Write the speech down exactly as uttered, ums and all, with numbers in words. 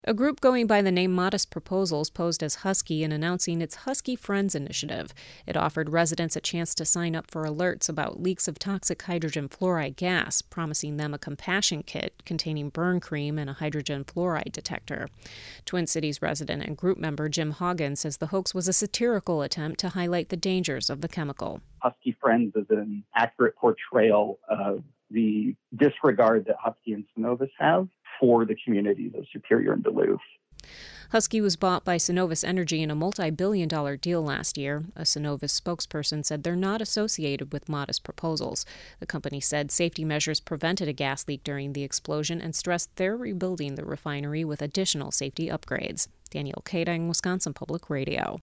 A group going by the name Modest Proposals posed as Husky in announcing its Husky Friends initiative. It offered residents a chance to sign up for alerts about leaks of toxic hydrogen fluoride gas, promising them a compassion kit containing burn cream and a hydrogen fluoride detector. Twin Cities resident and group member Jim Haugen says the hoax was a satirical attempt to highlight the dangers of the chemical. Husky Friends is an accurate portrayal of the disregard that Husky and Cenovus have for the communities of Superior and Duluth. Husky was bought by Cenovus Energy in a multi-billion dollar deal last year. A Cenovus spokesperson said they're not associated with Modest Proposals. The company said safety measures prevented a gas leak during the explosion and stressed they're rebuilding the refinery with additional safety upgrades. Danielle Kading, Wisconsin Public Radio.